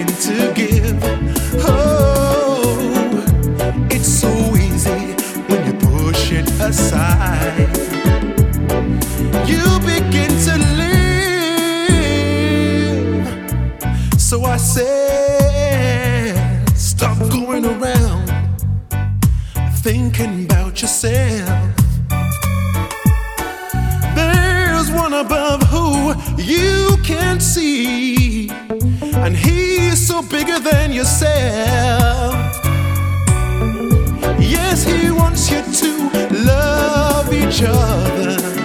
begin to give. Oh, it's so easy when you push it aside. You begin to live. So I said, stop going around thinking about yourself. There's one above who you can't see, and he's so bigger than yourself. Yes, he wants you to love each other.